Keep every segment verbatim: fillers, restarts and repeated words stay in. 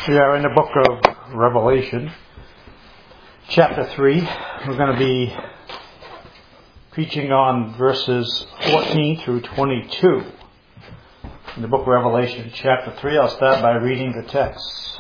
We are in the book of Revelation, chapter three. We're going to be preaching on verses fourteen through twenty-two. In the book of Revelation, chapter three, I'll start by reading the text.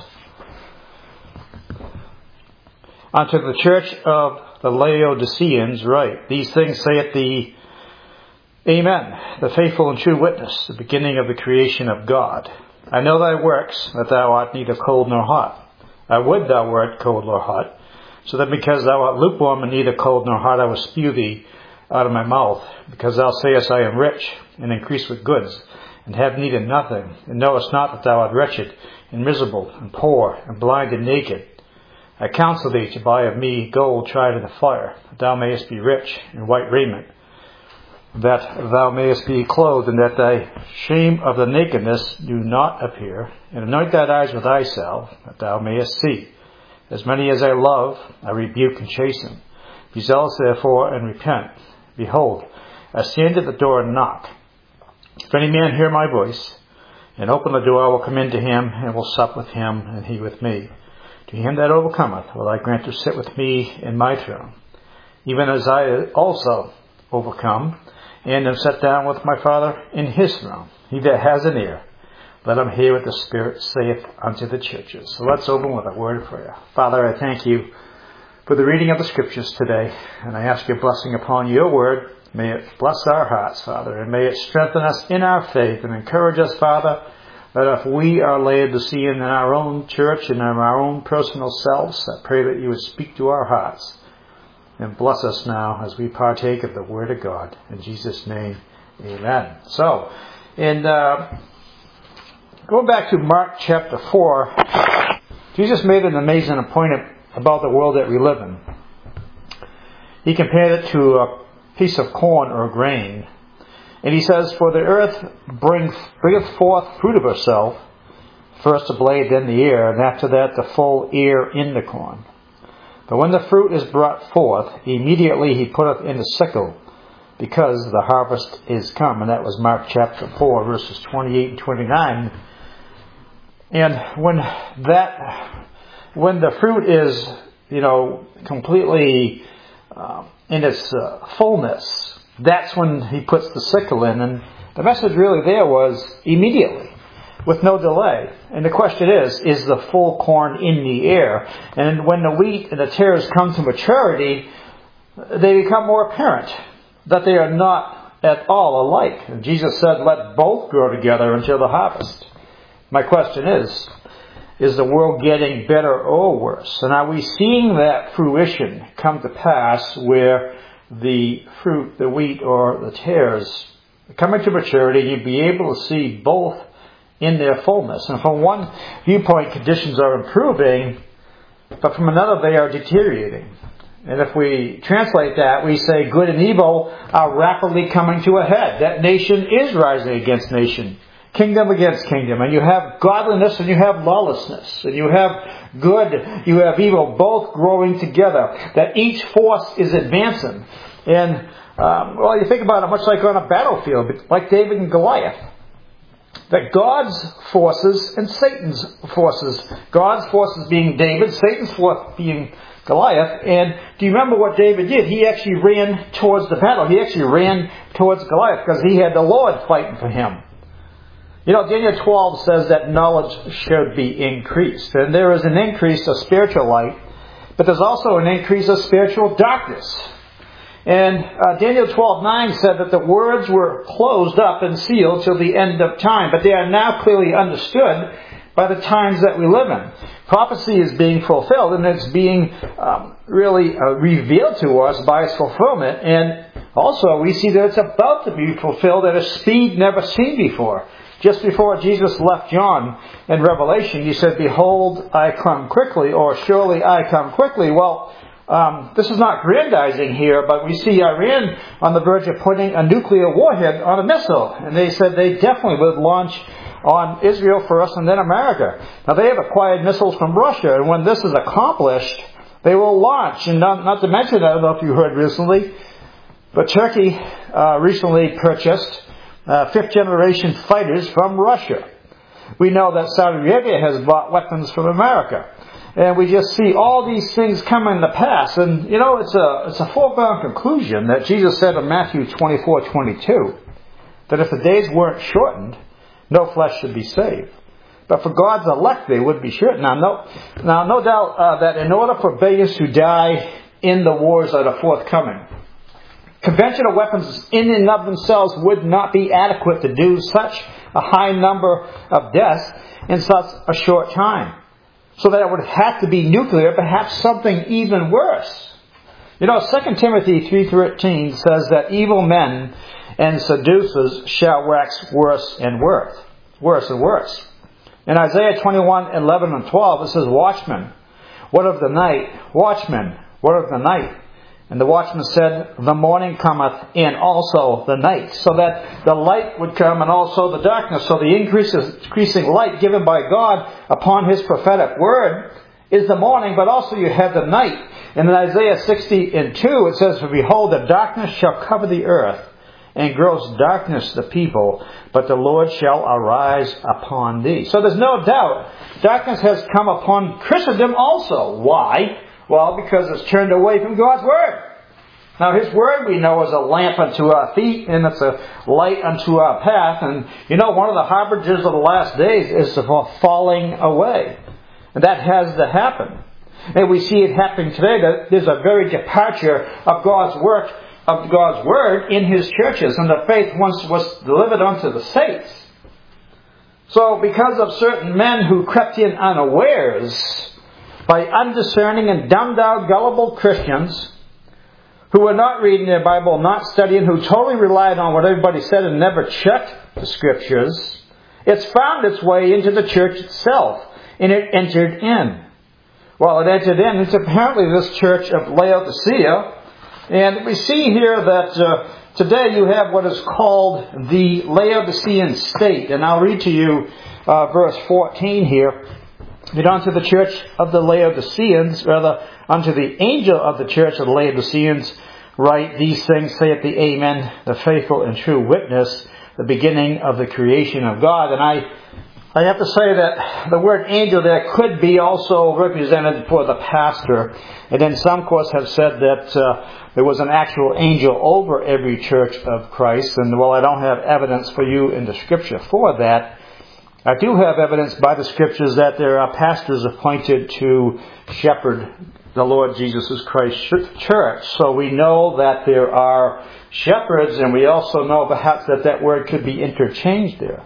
Unto the church of the Laodiceans write, These things saith the Amen, the faithful and true witness, the beginning of the creation of God. I know thy works, that thou art neither cold nor hot. I would thou wert cold nor hot, so that because thou art lukewarm and neither cold nor hot, I will spew thee out of my mouth. Because thou sayest, I am rich, and increase with goods, and have need of nothing, and knowest not that thou art wretched, and miserable, and poor, and blind, and naked. I counsel thee to buy of me gold tried in the fire, that thou mayest be rich, and white raiment, that thou mayest be clothed, and that thy shame of the nakedness do not appear, and anoint thine eyes with eye salve, that thou mayest see. As many as I love, I rebuke and chasten. Be zealous therefore, and repent. Behold, I stand at the door and knock. If any man hear my voice, and open the door, I will come in to him, and will sup with him, and he with me. To him that overcometh will I grant to sit with me in my throne, even as I also overcome, and am set down with my Father in his throne. He that has an ear, let him hear what the Spirit saith unto the churches. So let's open with a word of prayer. Father, I thank you for the reading of the Scriptures today, and I ask your blessing upon your word. May it bless our hearts, Father, and may it strengthen us in our faith and encourage us, Father, that if we are Laodicean in our own church and in our own personal selves, I pray that you would speak to our hearts. And bless us now as we partake of the Word of God. In Jesus' name, amen. So, in uh, going back to Mark chapter four, Jesus made an amazing point about the world that we live in. He compared it to a piece of corn or grain. And he says, For the earth brings, bringeth forth fruit of herself, first the blade, then the ear, and after that the full ear in the corn. But when the fruit is brought forth, immediately he putteth in the sickle, because the harvest is come. And that was Mark chapter four, verses twenty-eight and twenty-nine. And when that, when the fruit is, you know, completely uh, in its uh, fullness, that's when he puts the sickle in. And the message really there was immediately, with no delay. And the question is, is the full corn in the ear? And when the wheat and the tares come to maturity, they become more apparent that they are not at all alike. And Jesus said, let both grow together until the harvest. My question is, is the world getting better or worse? And are we seeing that fruition come to pass where the fruit, the wheat or the tares, coming to maturity, you'd be able to see both in their fullness? And from one viewpoint, conditions are improving, but from another, they are deteriorating. And if we translate that, we say good and evil are rapidly coming to a head. That nation is rising against nation, kingdom against kingdom. And you have godliness and you have lawlessness. And you have good, you have evil, both growing together. That each force is advancing. And, um, well, you think about it much like on a battlefield, like David and Goliath. That God's forces and Satan's forces, God's forces being David, Satan's force being Goliath. And do you remember what David did? He actually ran towards the battle. He actually ran towards Goliath because he had the Lord fighting for him. You know, Daniel twelve says that knowledge should be increased. And there is an increase of spiritual light, but there's also an increase of spiritual darkness. And uh, Daniel twelve nine said that the words were closed up and sealed till the end of time. But they are now clearly understood by the times that we live in. Prophecy is being fulfilled, and it's being um, really uh, revealed to us by its fulfillment. And also we see that it's about to be fulfilled at a speed never seen before. Just before Jesus left John in Revelation, he said, Behold, I come quickly, or surely I come quickly. Well, Um, this is not grandizing here, but we see Iran on the verge of putting a nuclear warhead on a missile. And they said they definitely would launch on Israel first and then America. Now, they have acquired missiles from Russia, and when this is accomplished, they will launch. And not, not to mention, I don't know if you heard recently, but Turkey uh, recently purchased uh, fifth-generation fighters from Russia. We know that Saudi Arabia has bought weapons from America. And we just see all these things coming to pass. And, you know, it's a it's a foregone conclusion that Jesus said in Matthew twenty-four twenty-two that if the days weren't shortened, no flesh should be saved. But for God's elect, they would be shortened. Now, no, now, no doubt uh, that in order for billions to die in the wars that are forthcoming, conventional weapons in and of themselves would not be adequate to do such a high number of deaths in such a short time. So that it would have to be nuclear, perhaps something even worse. You know, Second Timothy three thirteen says that evil men and seducers shall wax worse and worse. Worse and worse. In Isaiah twenty-one eleven and twelve, it says, Watchmen, what of the night? Watchmen, what of the night? And the watchman said, the morning cometh, and also the night. So that the light would come and also the darkness. So the increasing light given by God upon His prophetic word is the morning, but also you have the night. And in Isaiah sixty and two, it says, for behold, the darkness shall cover the earth, and gross darkness the people, but the Lord shall arise upon thee. So there's no doubt, darkness has come upon Christendom also. Why? Well, because it's turned away from God's Word. Now, His Word, we know, is a lamp unto our feet, and it's a light unto our path. And, you know, one of the harbingers of the last days is the falling away. And that has to happen. And we see it happening today, that there's a very departure of God's work, of God's Word in His churches. And the faith once was delivered unto the saints. So, because of certain men who crept in unawares, by undiscerning and dumbed-down, gullible Christians who were not reading their Bible, not studying, who totally relied on what everybody said and never checked the Scriptures, it's found its way into the church itself, and it entered in. Well, it entered in. It's apparently this church of Laodicea, and we see here that uh, today you have what is called the Laodicean state, and I'll read to you uh, verse fourteen here. But unto the church of the Laodiceans, rather, unto the angel of the church of the Laodiceans, write, these things saith the Amen, the faithful and true witness, the beginning of the creation of God. And I I have to say that the word angel there could be also represented for the pastor. And then some, of course, have said that uh, there was an actual angel over every church of Christ. And, well, I don't have evidence for you in the Scripture for that. I do have evidence by the Scriptures that there are pastors appointed to shepherd the Lord Jesus Christ's church. So we know that there are shepherds, and we also know perhaps that that word could be interchanged there.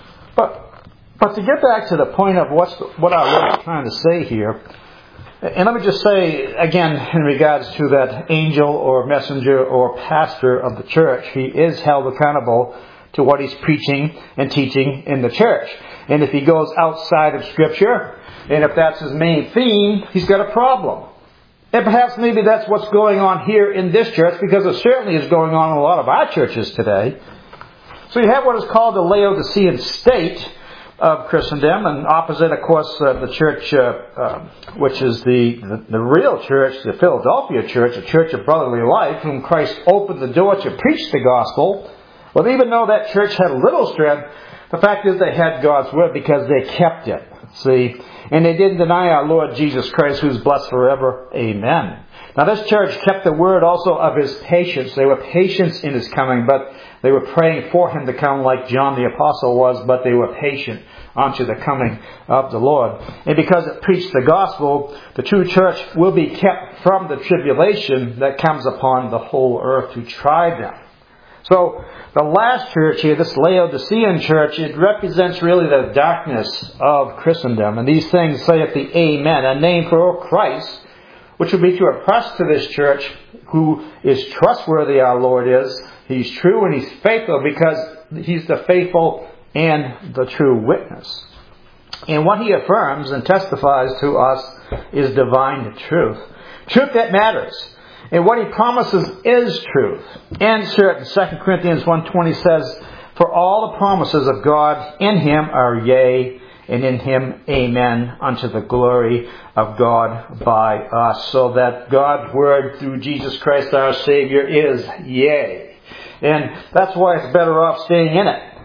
But but to get back to the point of what's the, what our Lord is trying to say here, and let me just say again in regards to that angel or messenger or pastor of the church, he is held accountable to what he's preaching and teaching in the church. And if he goes outside of Scripture, and if that's his main theme, he's got a problem. And perhaps maybe that's what's going on here in this church, because it certainly is going on in a lot of our churches today. So you have what is called the Laodicean state of Christendom, and opposite, of course, uh, the church, uh, uh, which is the, the, the real church, the Philadelphia church, a church of brotherly life, whom Christ opened the door to preach the gospel. Well, even though that church had little strength, the fact is they had God's Word because they kept it. See? And they didn't deny our Lord Jesus Christ, who's blessed forever. Amen. Now this church kept the word also of His patience. They were patient in His coming, but they were praying for Him to come like John the Apostle was, but they were patient unto the coming of the Lord. And because it preached the gospel, the true church will be kept from the tribulation that comes upon the whole earth to try them. So, the last church here, this Laodicean church, it represents really the darkness of Christendom. And these things saith the Amen, a name for Christ, which would be to impress to this church who is trustworthy, our Lord is. He's true and He's faithful because He's the faithful and the true witness. And what He affirms and testifies to us is divine truth. Truth that matters. And what He promises is truth. And certain. Second Corinthians one twenty says, for all the promises of God in Him are yea, and in Him amen, unto the glory of God by us. So that God's Word through Jesus Christ our Savior is yea. And that's why it's better off staying in it.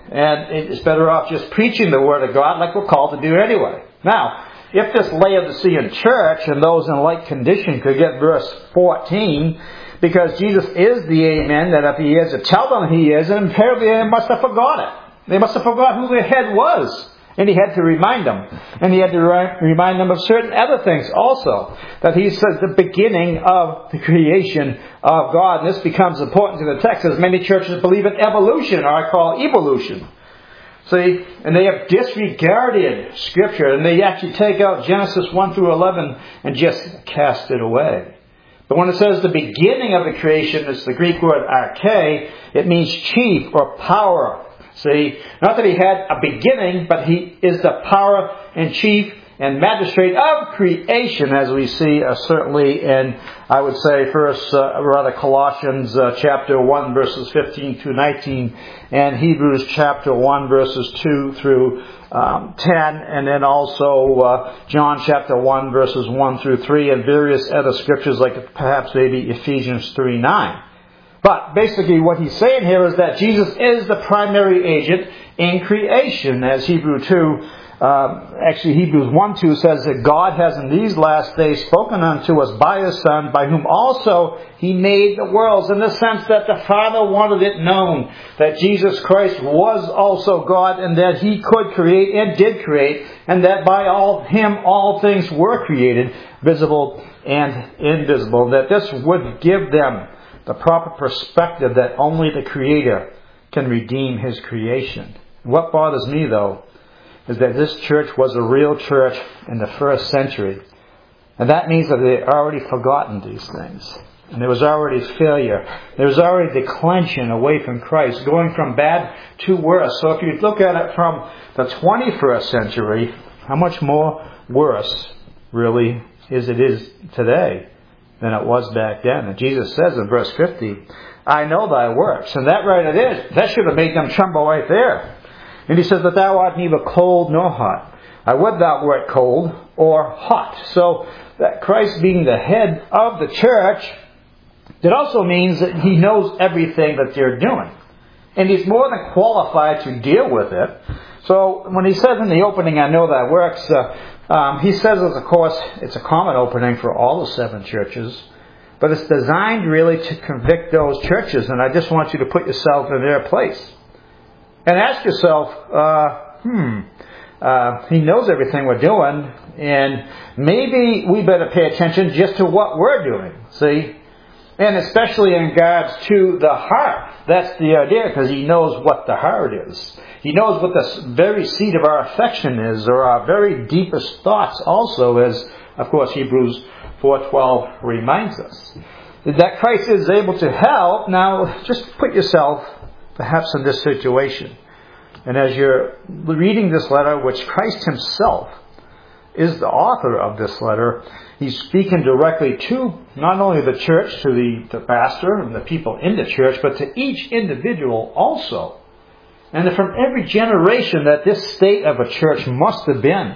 And it's better off just preaching the Word of God like we're called to do anyway. Now, if this Laodicean church and those in like condition could get verse fourteen, because Jesus is the Amen, that if He is, to tell them He is, and apparently they must have forgot it. They must have forgot who their head was. And He had to remind them. And He had to remind them of certain other things also. That He says the beginning of the creation of God. And this becomes important to the text, as many churches believe in evolution, or I call evolution. See, and they have disregarded Scripture, and they actually take out Genesis one through eleven and just cast it away. But when it says the beginning of the creation, it's the Greek word arche, it means chief or power. See, not that He had a beginning, but He is the power and chief and magistrate of creation, as we see uh, certainly in, I would say, first, uh, rather Colossians uh, chapter one, verses fifteen through nineteen, and Hebrews chapter one, verses two through um, ten, and then also uh, John chapter one, verses one through three, and various other scriptures like perhaps maybe Ephesians three nine. But basically what he's saying here is that Jesus is the primary agent in creation, as Hebrew two Uh, actually, Hebrews one two says that God has in these last days spoken unto us by His Son, by whom also He made the worlds, in the sense that the Father wanted it known that Jesus Christ was also God, and that He could create and did create, and that by all Him all things were created, visible and invisible. That this would give them the proper perspective that only the Creator can redeem His creation. What bothers me, though, is that this church was a real church in the first century. And that means that they had already forgotten these things. And there was already failure. There was already declension away from Christ, going from bad to worse. So if you look at it from the twenty-first century, how much more worse really is it is today than it was back then. And Jesus says in verse fifty, I know thy works. And that right it is. That should have made them tremble right there. And He says that thou art neither cold nor hot. I would thou wert cold or hot. So that Christ being the head of the church, that also means that He knows everything that they're doing. And He's more than qualified to deal with it. So when He says in the opening, I know thy works, uh, um, He says, of course, it's a common opening for all the seven churches. But it's designed really to convict those churches. And I just want you to put yourself in their place. And ask yourself, uh, hmm, uh, He knows everything we're doing, and maybe we better pay attention just to what we're doing, see? And especially in regards to the heart. That's the idea, because He knows what the heart is. He knows what the very seat of our affection is, or our very deepest thoughts also, as, of course, Hebrews four twelve reminds us. That Christ is able to help. Now, just put yourself perhaps in this situation. And as you're reading this letter, which Christ Himself is the author of this letter, He's speaking directly to not only the church, to the, the pastor and the people in the church, but to each individual also. And from every generation that this state of a church must have been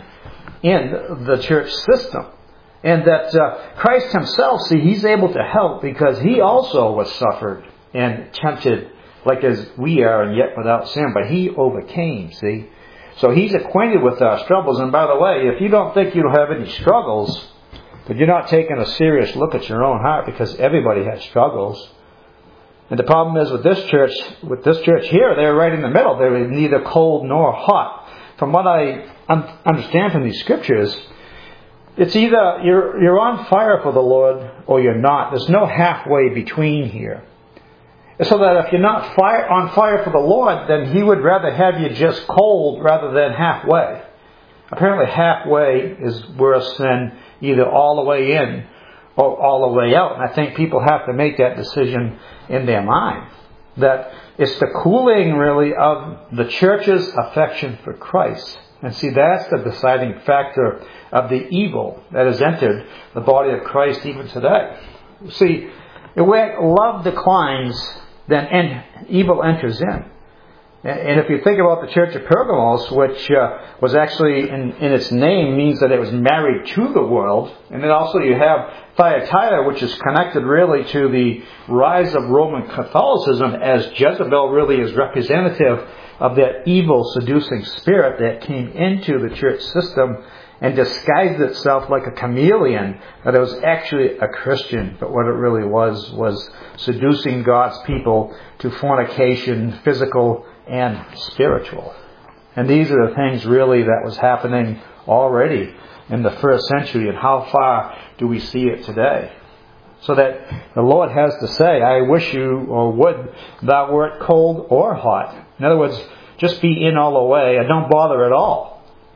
in the church system. And that uh, Christ Himself, see, He's able to help because He also was suffered and tempted like as we are, and yet without sin. But He overcame, see. So He's acquainted with our struggles. And by the way, if you don't think you don't have any struggles, but you're not taking a serious look at your own heart, because everybody has struggles. And the problem is with this church, with this church here, they're right in the middle. They're neither cold nor hot. From what I un- understand from these scriptures, it's either you're, you're on fire for the Lord or you're not. There's no halfway between here. So that if you're not fire, on fire for the Lord, then He would rather have you just cold rather than halfway. Apparently halfway is worse than either all the way in or all the way out. And I think people have to make that decision in their mind. That it's the cooling really of the church's affection for Christ. And see, that's the deciding factor of the evil that has entered the body of Christ even today. See, where love declines, then evil enters in. And if you think about the church of Pergamos, which uh, was actually in, in its name means that it was married to the world, and then also you have Thyatira, which is connected really to the rise of Roman Catholicism, as Jezebel really is representative of that evil seducing spirit that came into the church system and disguised itself like a chameleon, that it was actually a Christian, but what it really was was seducing God's people to fornication, physical and spiritual. And these are the things really that was happening already in the first century, and how far do we see it today? So that the Lord has to say, I wish you, or would thou wert cold or hot. In other words, just be in all the way and don't bother at all.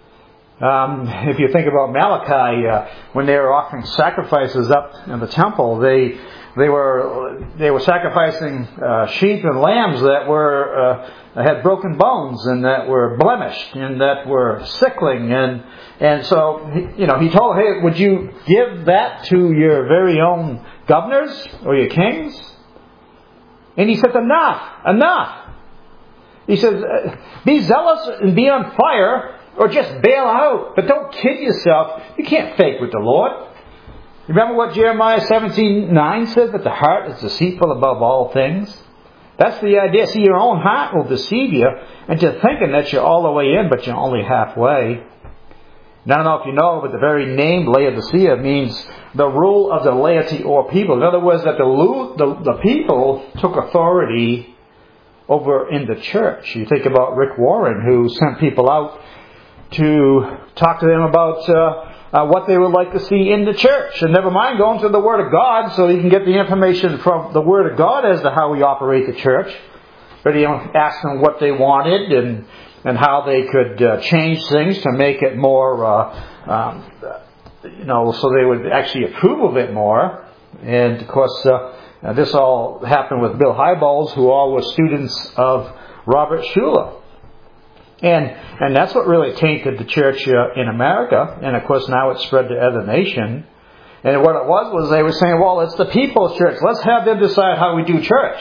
Um, if you think about Malachi, uh, when they were offering sacrifices up in the temple, they they were they were sacrificing uh, sheep and lambs that were uh, had broken bones and that were blemished and that were sickling, and and so you know he told, hey, would you give that to your very own governors or your kings? And he said, enough, enough. He says, be zealous and be on fire, or just bail out. But don't kid yourself. You can't fake with the Lord. Remember what Jeremiah seventeen nine says, that the heart is deceitful above all things? That's the idea. See, your own heart will deceive you into thinking that you're all the way in, but you're only halfway. And I don't know if you know, but the very name Laodicea means the rule of the laity or people. In other words, that the, the, the people took authority over in the church. You think about Rick Warren, who sent people out to talk to them about uh, uh, what they would like to see in the church. And never mind going to the Word of God so you can get the information from the Word of God as to how we operate the church. But he asked them what they wanted and and how they could uh, change things to make it more, uh, um, you know, so they would actually approve of it more. And of course, uh, this all happened with Bill Hybels, who all were students of Robert Schuller. And and that's what really tainted the church uh, in America. And of course now it's spread to other nations. And what it was was they were saying, well, it's the people's church. Let's have them decide how we do church.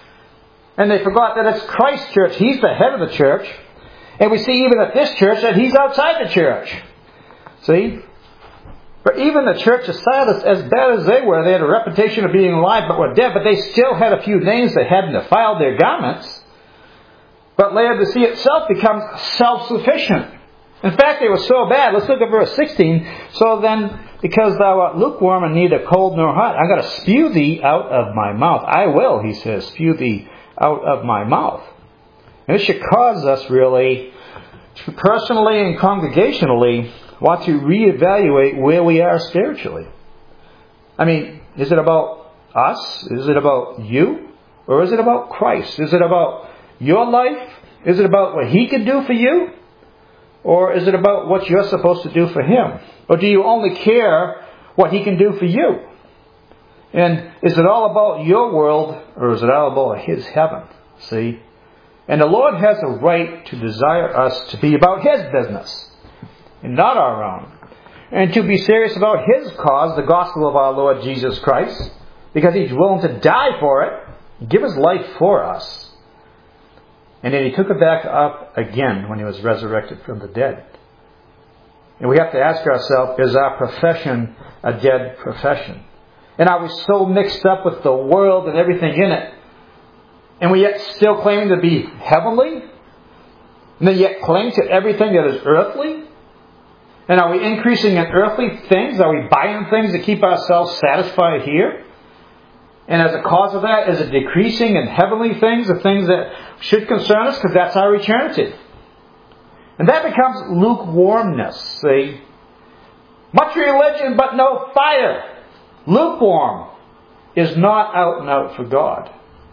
And they forgot that it's Christ's church. He's the head of the church. And we see even at this church that he's outside the church. See? But even the church of Sardis, as bad as they were, they had a reputation of being alive but were dead. But they still had a few names that hadn't defiled their garments. But Laodicea itself becomes self-sufficient. In fact, they were so bad. Let's look at verse sixteen. So then, because thou art lukewarm and neither cold nor hot, I'm going to spew thee out of my mouth. I will, he says, spew thee out of my mouth. And it should cause us really, to personally and congregationally, want to reevaluate where we are spiritually. I mean, is it about us? Is it about you? Or is it about Christ? Is it about your life? Is it about what He can do for you? Or is it about what you're supposed to do for Him? Or do you only care what He can do for you? And is it all about your world, or is it all about His heaven? See? And the Lord has a right to desire us to be about His business, and not our own. And to be serious about His cause, the gospel of our Lord Jesus Christ, because He's willing to die for it, give His life for us. And then He took it back up again when He was resurrected from the dead. And we have to ask ourselves, is our profession a dead profession? And are we so mixed up with the world and everything in it, and we yet still claiming to be heavenly? And then yet cling to everything that is earthly? And are we increasing in earthly things? Are we buying things to keep ourselves satisfied here? And as a cause of that, is it decreasing in heavenly things, the things that should concern us, because that's our eternity? And that becomes lukewarmness, see? Much religion, but no fire. Lukewarm is not out and out for God.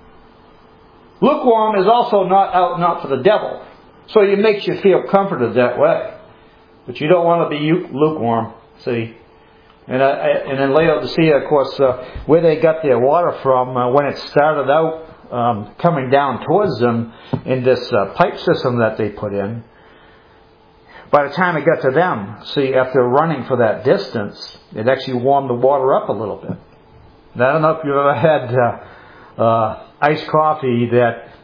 Lukewarm is also not out and out for the devil. So it makes you feel comforted that way. But you don't want to be lukewarm, see? And, uh, and in Laodicea, of course, uh, where they got their water from, uh, when it started out um, coming down towards them in this uh, pipe system that they put in, by the time it got to them, see, after running for that distance, it actually warmed the water up a little bit. And I don't know if you've ever had uh, uh, iced coffee that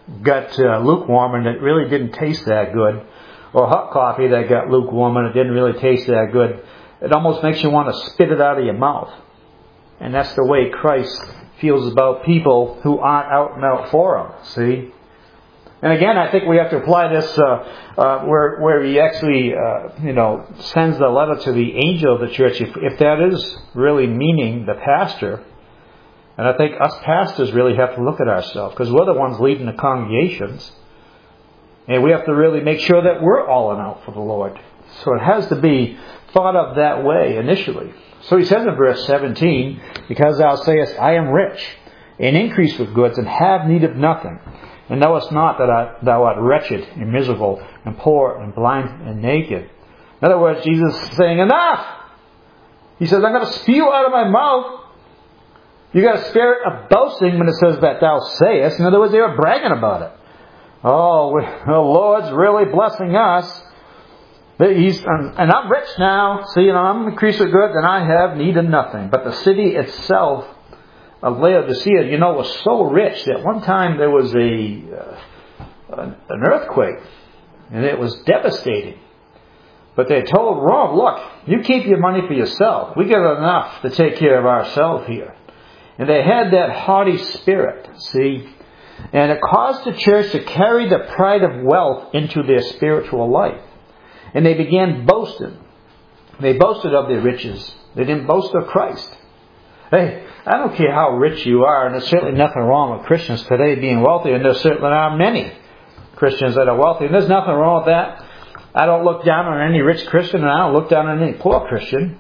got uh, lukewarm and it really didn't taste that good, or hot coffee that got lukewarm and it didn't really taste that good, it almost makes you want to spit it out of your mouth. And that's the way Christ feels about people who aren't out and out for Him. See? And again, I think we have to apply this uh, uh, where where He actually, uh, you know, sends the letter to the angel of the church. If, if that is really meaning the pastor, and I think us pastors really have to look at ourselves, because we're the ones leading the congregations, and we have to really make sure that we're all and out for the Lord. So it has to be thought of that way initially. So he says in verse seventeen, because thou sayest, I am rich, and increase with goods, and have need of nothing, and knowest not that I, thou art wretched, and miserable, and poor, and blind, and naked. In other words, Jesus is saying, enough! He says, I'm going to spew out of my mouth. You got a spirit of boasting when it says that thou sayest. In other words, they were bragging about it. Oh, we, the Lord's really blessing us. He's, and, and I'm rich now. See, you know, I'm increased with goods, and I have need of nothing. But the city itself of Laodicea, you know, was so rich that one time there was a uh, an earthquake, and it was devastating. But they told Rome, look, you keep your money for yourself. We got enough to take care of ourselves here. And they had that haughty spirit, see. And it caused the church to carry the pride of wealth into their spiritual life. And they began boasting. They boasted of their riches. They didn't boast of Christ. Hey, I don't care how rich you are, and there's certainly nothing wrong with Christians today being wealthy, and there certainly are many Christians that are wealthy, and there's nothing wrong with that. I don't look down on any rich Christian, and I don't look down on any poor Christian.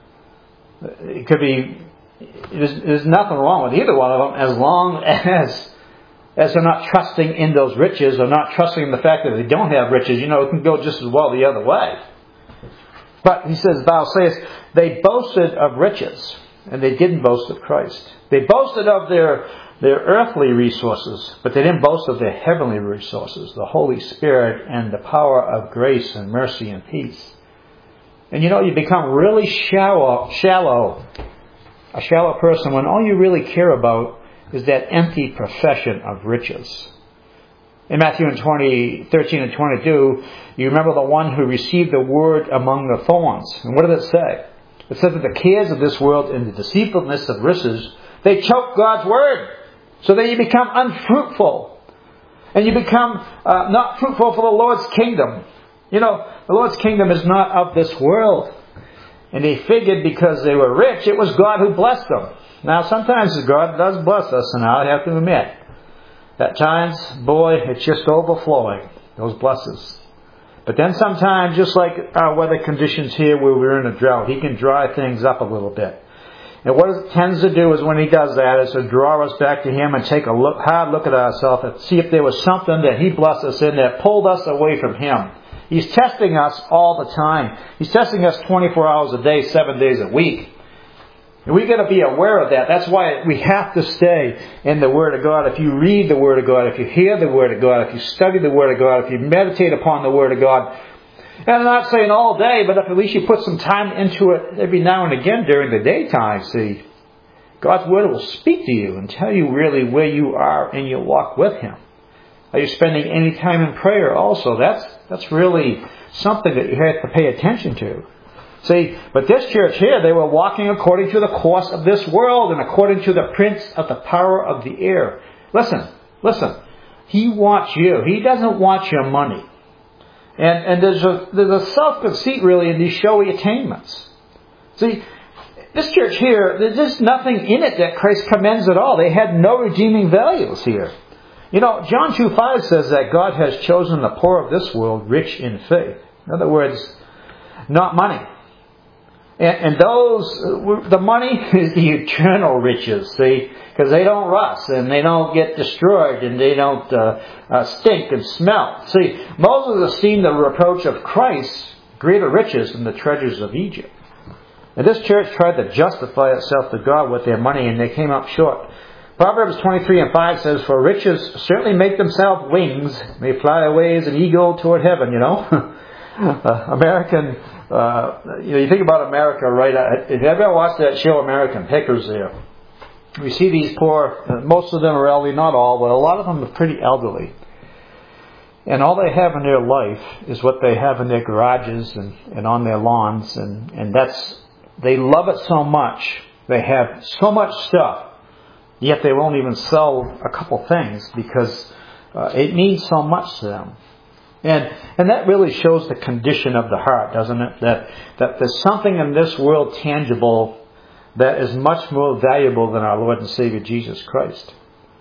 It could be, there's, there's nothing wrong with either one of them, as long as as they're not trusting in those riches, or not trusting in the fact that they don't have riches. You know, it can go just as well the other way. But he says, thou sayest, they boasted of riches, and they didn't boast of Christ. They boasted of their, their earthly resources, but they didn't boast of their heavenly resources, the Holy Spirit and the power of grace and mercy and peace. And you know, you become really shallow, shallow, a shallow person when all you really care about is that empty profession of riches. In Matthew twenty, thirteen and twenty-two, you remember the one who received the word among the thorns. And what did it say? It said that the cares of this world and the deceitfulness of riches, they choke God's word, so that you become unfruitful. And you become uh, not fruitful for the Lord's kingdom. You know, the Lord's kingdom is not of this world. And they figured because they were rich, it was God who blessed them. Now, sometimes God does bless us, and I have to admit, at times, boy, it's just overflowing, those blessings. But then sometimes, just like our weather conditions here where we're in a drought, He can dry things up a little bit. And what it tends to do is when He does that is to draw us back to Him and take a look, hard look at ourselves and see if there was something that He blessed us in that pulled us away from Him. He's testing us all the time. He's testing us twenty-four hours a day, seven days a week. And we've got to be aware of that. That's why we have to stay in the Word of God. If you read the Word of God, if you hear the Word of God, if you study the Word of God, if you meditate upon the Word of God, and I'm not saying all day, but if at least you put some time into it every now and again during the daytime, see, God's Word will speak to you and tell you really where you are in your walk with Him. Are you spending any time in prayer also? That's that's really something that you have to pay attention to. See, but this church here, they were walking according to the course of this world and according to the prince of the power of the air. Listen, listen. He wants you. He doesn't want your money. And and there's a there's a self-conceit really in these showy attainments. See, this church here, there's just nothing in it that Christ commends at all. They had no redeeming values here. You know, John two five says that God has chosen the poor of this world rich in faith. In other words, not money. And, and those, the money is the eternal riches, see, because they don't rust and they don't get destroyed and they don't uh, uh, stink and smell. See, Moses esteemed the reproach of Christ greater riches than the treasures of Egypt. And this church tried to justify itself to God with their money, and they came up short. Proverbs twenty-three and five says, for riches certainly make themselves wings, may fly away as an eagle toward heaven, you know. uh, American, uh, you know, you think about America, right? If you ever watched that show, American Pickers there, We see these poor, uh, most of them are elderly, not all, but a lot of them are pretty elderly. And all they have in their life is what they have in their garages and, and on their lawns. And, and that's, they love it so much. They have so much stuff, yet they won't even sell a couple things because uh, it means so much to them. And and that really shows the condition of the heart, doesn't it? That that there's something in this world tangible that is much more valuable than our Lord and Savior Jesus Christ.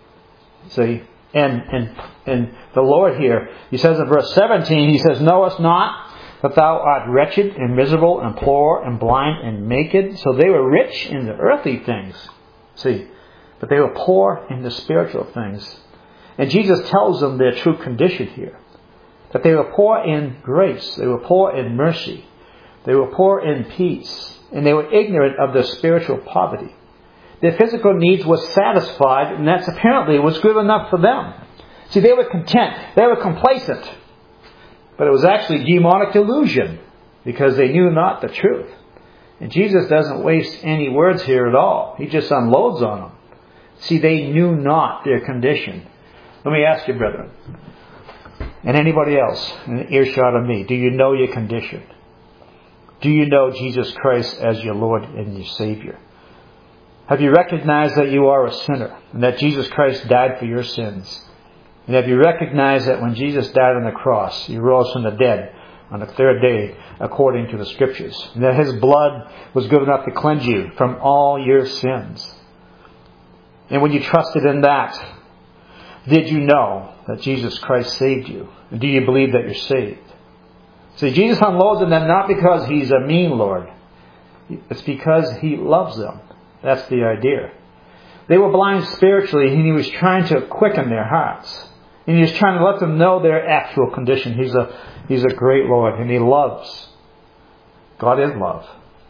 See? And and and the Lord here, He says in verse seventeen, He says, "Knowest not that thou art wretched and miserable and poor and blind and naked?" So they were rich in the earthly things. See? But they were poor in the spiritual things. And Jesus tells them their true condition here. That they were poor in grace. They were poor in mercy. They were poor in peace. And they were ignorant of their spiritual poverty. Their physical needs were satisfied, and that's apparently was good enough for them. See, they were content. They were complacent. But it was actually demonic delusion, because they knew not the truth. And Jesus doesn't waste any words here at all. He just unloads on them. See, they knew not their condition. Let me ask you, brethren, and anybody else in earshot of me, do you know your condition? Do you know Jesus Christ as your Lord and your Savior? Have you recognized that you are a sinner and that Jesus Christ died for your sins? And have you recognized that when Jesus died on the cross, He rose from the dead on the third day according to the Scriptures, and that His blood was good enough to cleanse you from all your sins? And when you trusted in that, did you know that Jesus Christ saved you? And do you believe that you're saved? See, Jesus unloads on them not because He's a mean Lord. It's because He loves them. That's the idea. They were blind spiritually, and He was trying to quicken their hearts. And He was trying to let them know their actual condition. He's a, He's a great Lord, and He loves. God is love.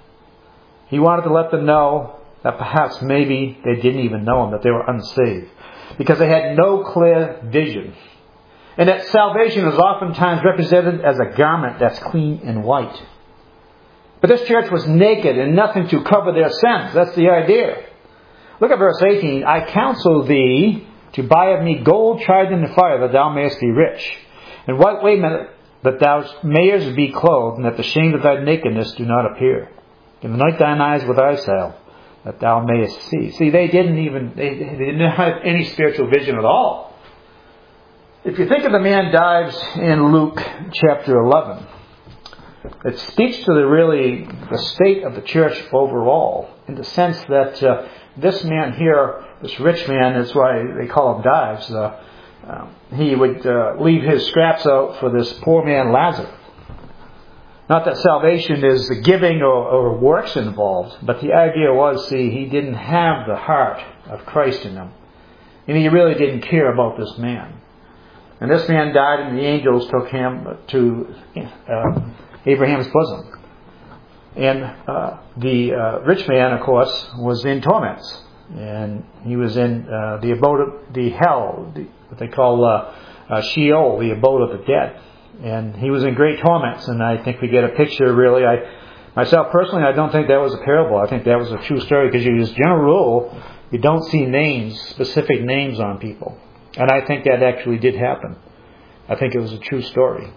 He wanted to let them know that perhaps maybe they didn't even know Him, that they were unsaved, because they had no clear vision. And that salvation is oftentimes represented as a garment that's clean and white. But this church was naked and nothing to cover their sins. That's the idea. Look at verse eighteen. "I counsel thee to buy of me gold tried in the fire, that thou mayest be rich, and white raiment, that thou mayest be clothed, and that the shame of thy nakedness do not appear. And anoint thine eyes with eye salve, that thou mayest see." See, they didn't even, they, they didn't have any spiritual vision at all. If you think of the man dives in Luke chapter eleven, it speaks to the really the state of the church overall, in the sense that uh, this man here, this rich man, that's why they call him Dives, uh, uh, he would uh, leave his scraps out for this poor man Lazarus. Not that salvation is the giving or, or works involved, but the idea was, see, he didn't have the heart of Christ in him. And he really didn't care about this man. And this man died, and the angels took him to uh, Abraham's bosom. And uh, the uh, rich man, of course, was in torments. And he was in uh, the abode of the hell, the, what they call uh, uh, Sheol, the abode of the dead. And he was in great torments. And I think we get a picture, really. I, myself, personally, I don't think that was a parable. I think that was a true story, because as a general rule, you don't see names, specific names on people. And I think that actually did happen. I think it was a true story.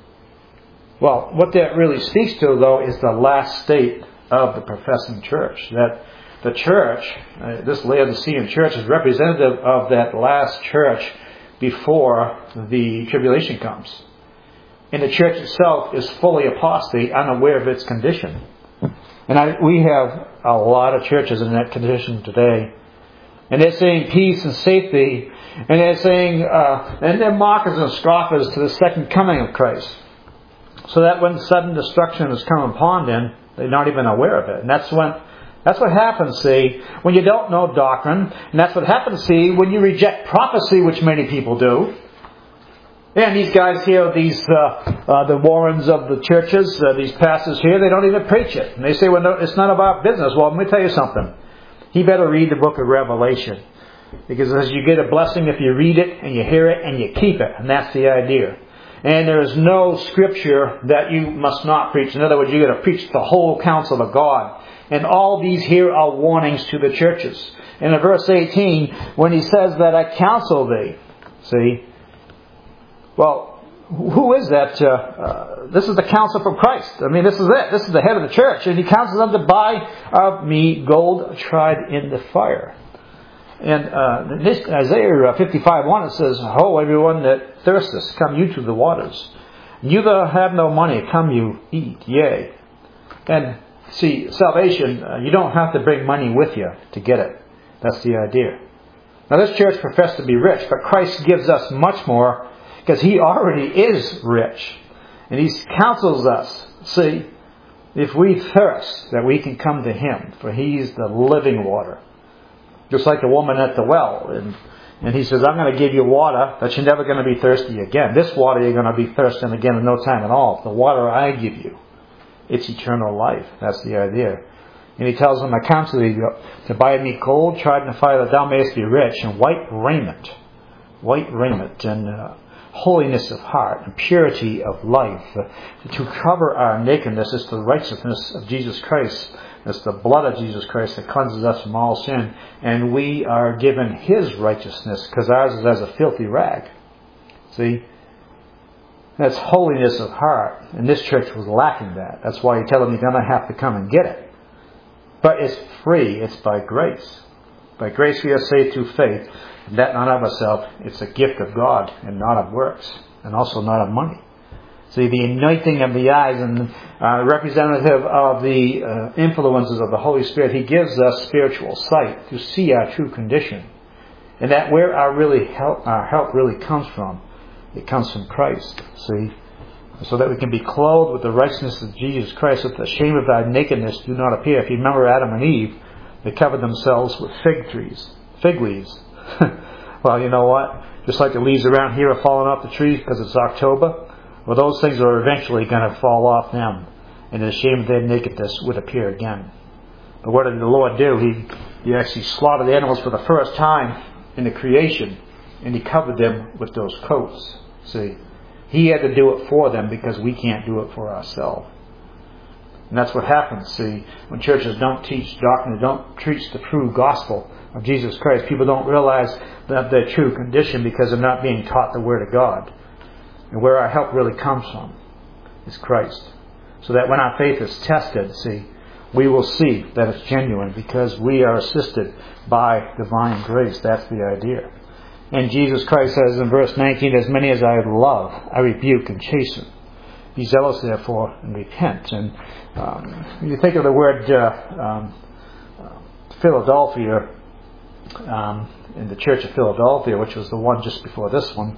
Well, what that really speaks to, though, is the last state of the professing church. That the church, uh, this Laodicean church, is representative of that last church before the tribulation comes. And the church itself is fully apostate, unaware of its condition. And I, we have a lot of churches in that condition today. And they're saying peace and safety. And they're saying, uh, and they're mockers and scoffers to the second coming of Christ. So that when sudden destruction has come upon them, they're not even aware of it. And that's when, that's what happens, see, when you don't know doctrine. And that's what happens, see, when you reject prophecy, which many people do. And these guys here, these, uh, uh, the Warrens of the churches, uh, these pastors here, they don't even preach it. And they say, well, no, it's none of our business. Well, let me tell you something. He better read the book of Revelation. Because as you get a blessing if you read it and you hear it and you keep it. And that's the idea. And there is no scripture that you must not preach. In other words, you've got to preach the whole counsel of God. And all these here are warnings to the churches. And in verse eighteen, when he says that I counsel thee, see, well, who is that? Uh, uh, this is the counsel from Christ. I mean, this is it. This is the head of the church. And he counsels them to buy of me gold tried in the fire. And uh, this Isaiah fifty-five one, it says, Ho, everyone that thirsteth, come you to the waters. You that have no money, come you eat, yea. And see, salvation, uh, you don't have to bring money with you to get it. That's the idea. Now this church professed to be rich, but Christ gives us much more because He already is rich. And He counsels us, see, if we thirst, that we can come to Him, for He's the living water. Just like the woman at the well. And, and He says, I'm going to give you water that you're never going to be thirsty again. This water you're going to be thirsting again in no time at all. The water I give you, it's eternal life. That's the idea. And He tells them, I counsel thee to buy me gold tried in the fire, that thou mayest be rich, and white raiment. White raiment and uh, holiness of heart and purity of life. Uh, to cover our nakedness is the righteousness of Jesus Christ. It's the blood of Jesus Christ that cleanses us from all sin. And we are given His righteousness because ours is as a filthy rag. See? That's holiness of heart. And this church was lacking that. That's why you tell them you're going to have to come and get it. But it's free. It's by grace. By grace we are saved through faith. And that not of ourselves. It's a gift of God and not of works. And also not of money. See, the anointing of the eyes and uh, representative of the uh, influences of the Holy Spirit, He gives us spiritual sight to see our true condition. And that where our really help, our help really comes from. It comes from Christ, see. So that we can be clothed with the righteousness of Jesus Christ, that the shame of thy nakedness do not appear. If you remember Adam and Eve, they covered themselves with fig trees, fig leaves. Well, you know what? Just like the leaves around here are falling off the trees because it's October. Well, those things are eventually going to fall off them, and the shame of their nakedness would appear again. But what did the Lord do? He, he actually slaughtered the animals for the first time in the creation, and He covered them with those coats. See, He had to do it for them because we can't do it for ourselves. And that's what happens, see, when churches don't teach doctrine, don't teach the true gospel of Jesus Christ. People don't realize that their true condition because they're not being taught the Word of God. And where our help really comes from is Christ. So that when our faith is tested, see, we will see that it's genuine because we are assisted by divine grace. That's the idea. And Jesus Christ says in verse nineteen, as many as I love, I rebuke and chasten. Be zealous therefore and repent. And um, you think of the word uh, um, uh, Philadelphia, um, in the church of Philadelphia, which was the one just before this one.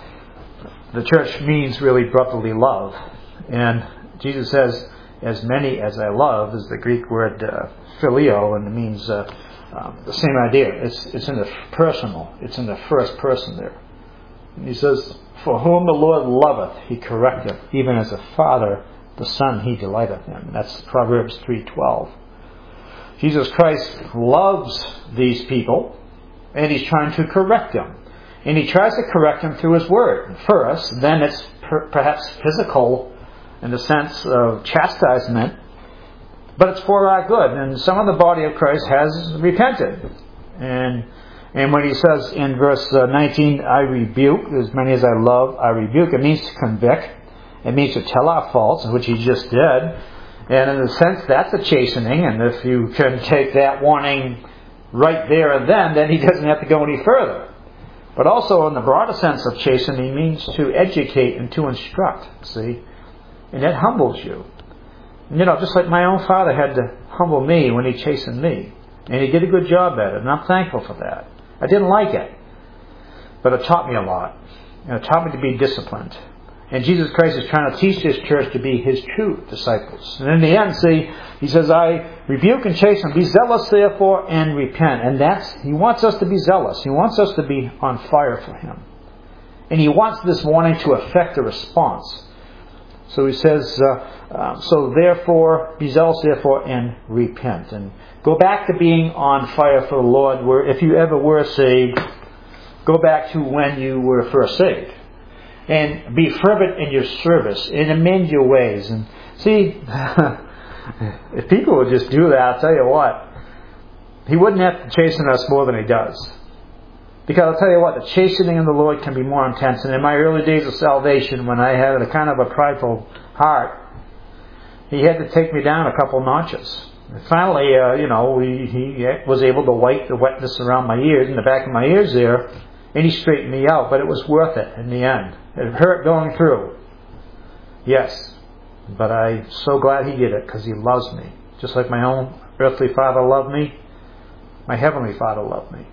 The church means really brotherly love. And Jesus says, as many as I love, is the Greek word uh, phileo, and it means uh, um, the same idea. It's, it's in the personal. It's in the first person there. And He says, for whom the Lord loveth, He correcteth, even as a father, the son He delighteth in. And that's Proverbs three twelve. Jesus Christ loves these people, and He's trying to correct them. And He tries to correct them through His Word first. Then it's per- perhaps physical in the sense of chastisement. But it's for our good. And some of the body of Christ has repented. And and when He says in verse nineteen, I rebuke, as many as I love, I rebuke, it means to convict. It means to tell our faults, which He just did. And in a sense, that's a chastening. And if you can take that warning right there and then, then He doesn't have to go any further. But also in the broader sense of chastening means to educate and to instruct, see? And that humbles you. And, you know, just like my own father had to humble me when he chastened me. And he did a good job at it, and I'm thankful for that. I didn't like it. But it taught me a lot. And it taught me to be disciplined. And Jesus Christ is trying to teach His church to be His true disciples. And in the end, see, He says, I rebuke and chasten. Be zealous, therefore, and repent. And that's, He wants us to be zealous. He wants us to be on fire for Him. And He wants this warning to affect a response. So He says, uh, uh, so therefore, be zealous, therefore, and repent. And go back to being on fire for the Lord, where if you ever were saved, go back to when you were first saved. and be fervent in your service and amend your ways. And see, if people would just do that, I'll tell you what, He wouldn't have to chasten us more than He does. Because I'll tell you what, the chastening of the Lord can be more intense. And in my early days of salvation, when I had a kind of a prideful heart, He had to take me down a couple notches. And finally, uh, you know, he, he was able to wipe the wetness around my ears, in the back of my ears there, and He straightened me out. But it was worth it in the end. It hurt going through. Yes. But I'm so glad He did it, because He loves me. Just like my own earthly father loved me, my heavenly Father loved me.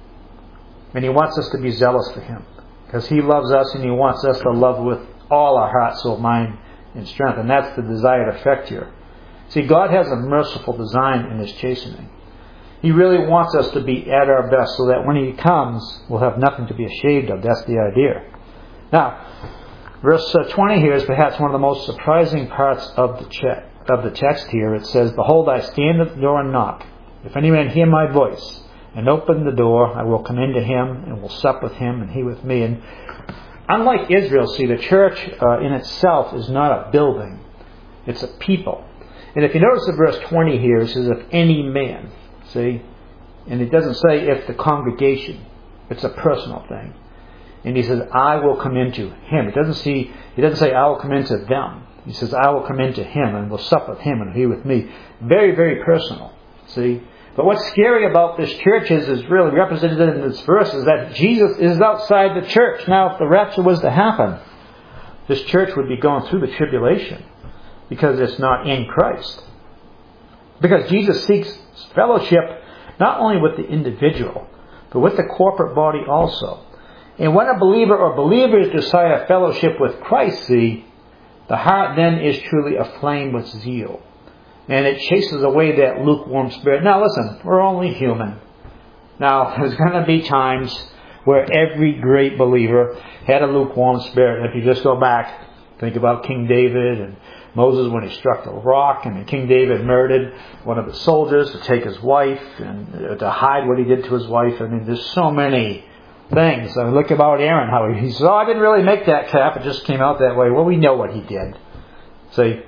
And He wants us to be zealous for Him. Because He loves us, and He wants us to love with all our heart, soul, mind, and strength. And that's the desired effect here. See, God has a merciful design in His chastening. He really wants us to be at our best, so that when He comes, we'll have nothing to be ashamed of. That's the idea. Now, verse twenty here is perhaps one of the most surprising parts of the, che- of the text here. It says, "Behold, I stand at the door and knock. If any man hear my voice, and open the door, I will come into him, and will sup with him, and he with me." And unlike Israel, see, the church uh, in itself is not a building. It's a people. And if you notice in verse twenty here, it says, "If any man," see? And it doesn't say if the congregation. It's a personal thing. And He says, "I will come into him." It doesn't see. He doesn't say, "I will come into them." He says, "I will come into him, and will sup with him, and he with me." Very, very personal. See? But what's scary about this church is, is really represented in this verse, is that Jesus is outside the church. Now, if the rapture was to happen, this church would be going through the tribulation, because it's not in Christ. Because Jesus seeks fellowship not only with the individual, but with the corporate body also. And when a believer or believers desire fellowship with Christ, see, the heart then is truly aflame with zeal. And it chases away that lukewarm spirit. Now listen, we're only human. Now, there's going to be times where every great believer had a lukewarm spirit. If you just go back, think about King David and Moses when he struck the rock, and King David murdered one of the soldiers to take his wife and to hide what he did to his wife. I mean, there's so many things. I mean, look about Aaron, how he, he said, "Oh, I didn't really make that calf. It just came out that way." Well, we know what he did. See?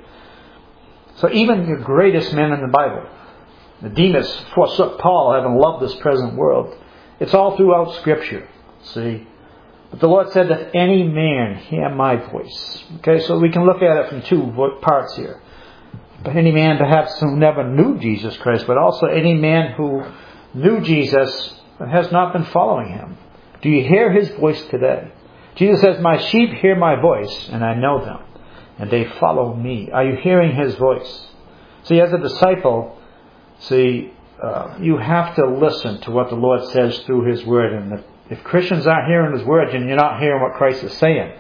So even the greatest men in the Bible, Demas forsook Paul, having loved this present world. It's all throughout Scripture. See? But the Lord said, "If any man hear my voice." Okay, so we can look at it from two parts here. But any man perhaps who never knew Jesus Christ, but also any man who knew Jesus but has not been following Him. Do you hear His voice today? Jesus says, "My sheep hear my voice, and I know them, and they follow me." Are you hearing His voice? See, as a disciple, see, uh, you have to listen to what the Lord says through His Word. And if, if Christians aren't hearing His Word, then you're not hearing what Christ is saying.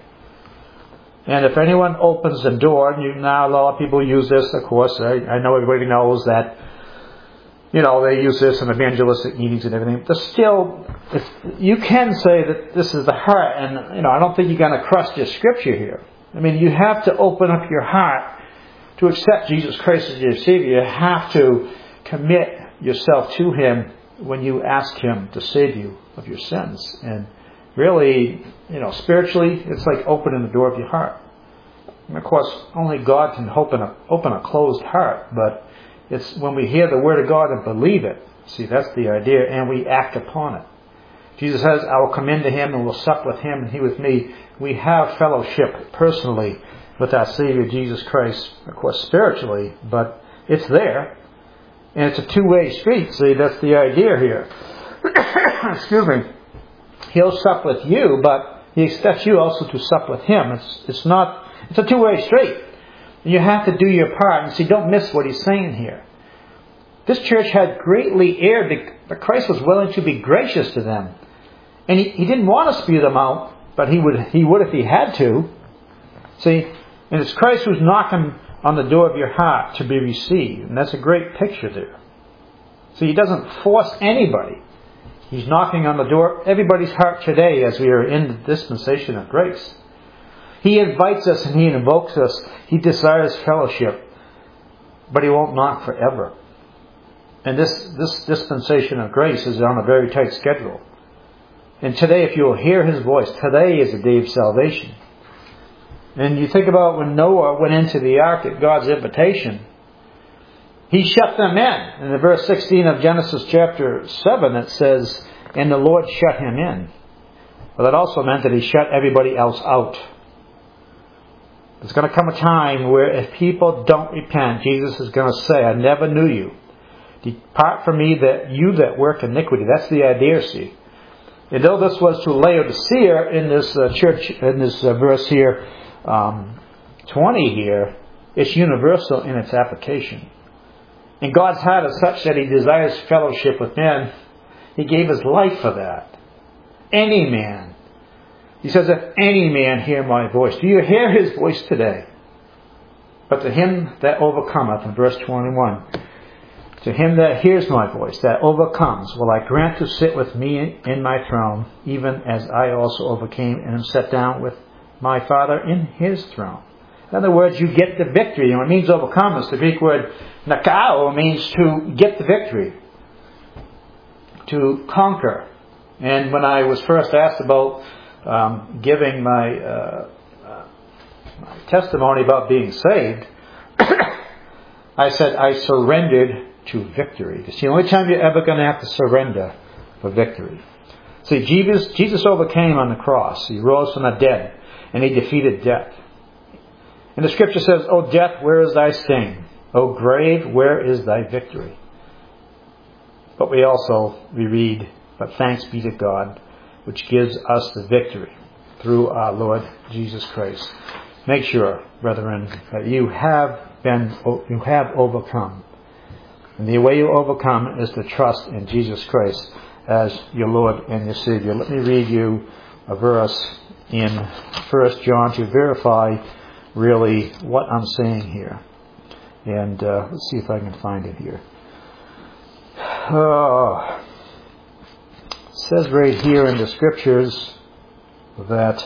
And if anyone opens the door, and you, now a lot of people use this, of course, I, I know everybody knows that, you know, they use this in evangelistic meetings and everything. But still, if, you can say that this is the heart. And, you know, I don't think you're going to crush this Scripture here. I mean, you have to open up your heart to accept Jesus Christ as your Savior. You have to commit yourself to Him when you ask Him to save you of your sins. And really, you know, spiritually, it's like opening the door of your heart. And of course, only God can open a, open a closed heart. But it's when we hear the Word of God and believe it. See, that's the idea. And we act upon it. Jesus says, "I will come into him and will sup with him and he with me." We have fellowship personally with our Savior Jesus Christ, of course spiritually, but it's there. And it's a two-way street. See, that's the idea here. Excuse me. He'll sup with you, but He expects you also to sup with Him. It's it's not, it's a two-way street. You have to do your part. And see, don't miss what He's saying here. This church had greatly erred, but Christ was willing to be gracious to them. And he, he didn't want to spew them out, but he would he would if He had to. See, and it's Christ who's knocking on the door of your heart to be received. And that's a great picture there. See, He doesn't force anybody. He's knocking on the door of everybody's heart today as we are in the dispensation of grace. He invites us and He invokes us. He desires fellowship, but He won't knock forever. And this, this dispensation of grace is on a very tight schedule. And today, if you will hear His voice, today is the day of salvation. And you think about when Noah went into the ark at God's invitation, He shut them in. In the verse sixteen of Genesis chapter seven, it says, and the Lord shut him in. But that also meant that He shut everybody else out. There's going to come a time where if people don't repent, Jesus is going to say, I never knew you. Depart from me, that you that work iniquity. That's the idea, see. And though this was to Laodicea in this uh, church, in this uh, verse here, um, twenty here, it's universal in its application. And God's heart is such that He desires fellowship with men. He gave His life for that. Any man. He says, if any man hear my voice. Do you hear His voice today? But to him that overcometh, in verse twenty-one, to him that hears my voice, that overcomes, will I grant to sit with me in my throne, even as I also overcame and am set down with my Father in His throne. In other words, you get the victory. And what it means overcome is the Greek word nakao, means to get the victory, to conquer. And when I was first asked about um, giving my, uh, uh, my testimony about being saved, I said I surrendered to victory. It's the only time you're ever going to have to surrender for victory. See, Jesus, Jesus overcame on the cross. He rose from the dead, and He defeated death. And the Scripture says, O death, where is thy sting? O grave, where is thy victory? But we also, we read, but thanks be to God, which gives us the victory through our Lord Jesus Christ. Make sure, brethren, that you have been, you have overcome. And the way you overcome is to trust in Jesus Christ as your Lord and your Savior. Let me read you a verse in First John to verify really what I'm saying here. And uh, let's see if I can find it here. Oh, it says right here in the Scriptures that,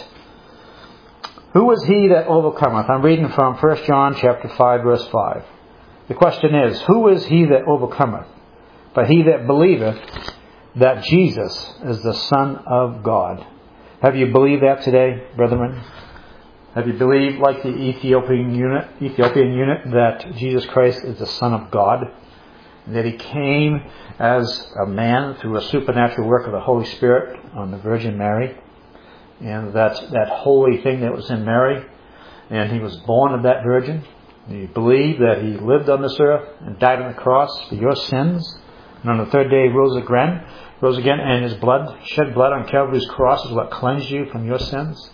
who is he that overcometh? I'm reading from First John chapter five, verse five. The question is, who is he that overcometh? But he that believeth that Jesus is the Son of God. Have you believed that today, brethren? Have you believed, like the Ethiopian eunuch, Ethiopian eunuch, that Jesus Christ is the Son of God? And that He came as a man through a supernatural work of the Holy Spirit on the Virgin Mary? And that, that holy thing that was in Mary, and He was born of that virgin? And you believe that He lived on this earth and died on the cross for your sins, and on the third day He rose again, rose again, and His blood, shed blood on Calvary's cross is what cleansed you from your sins?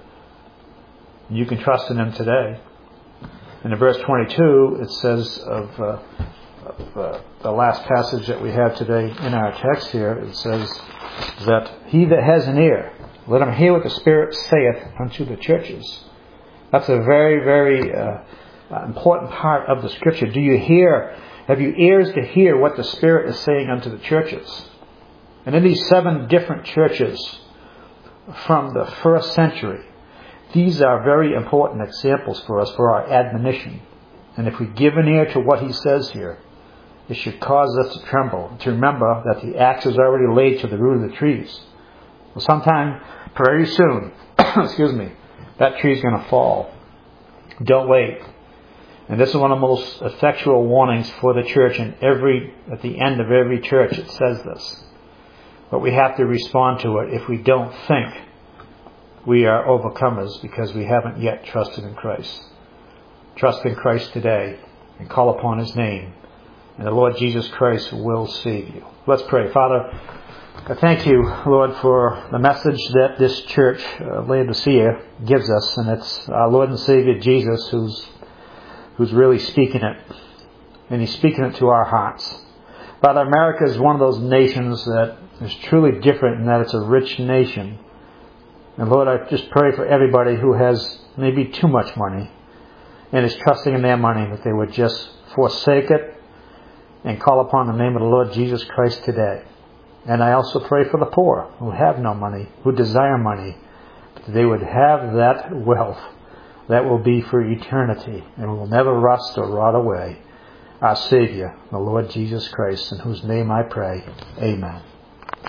And you can trust in Him today. And in verse twenty-two, it says of, uh, of uh, the last passage that we have today in our text here, it says that he that has an ear, let him hear what the Spirit saith unto the churches. That's a very, very uh, important part of the Scripture. Do you hear, have you ears to hear what the Spirit is saying unto the churches? And in these seven different churches from the first century, these are very important examples for us for our admonition. And if we give an ear to what He says here, it should cause us to tremble, to remember that the axe is already laid to the root of the trees. Well, sometime very soon, excuse me, that tree is going to fall. Don't wait. And this is one of the most effectual warnings for the church. And every at the end of every church it says this. But we have to respond to it if we don't think we are overcomers because we haven't yet trusted in Christ. Trust in Christ today and call upon His name, and the Lord Jesus Christ will save you. Let's pray. Father, I thank You, Lord, for the message that this church, uh, Laodicea, gives us, and it's our Lord and Savior Jesus who's who's really speaking it, and He's speaking it to our hearts. Father, America is one of those nations that is truly different in that it's a rich nation. And Lord, I just pray for everybody who has maybe too much money and is trusting in their money, that they would just forsake it and call upon the name of the Lord Jesus Christ today. And I also pray for the poor who have no money, who desire money, that they would have that wealth that will be for eternity and will never rust or rot away. Our Savior, the Lord Jesus Christ, in whose name I pray. Amen.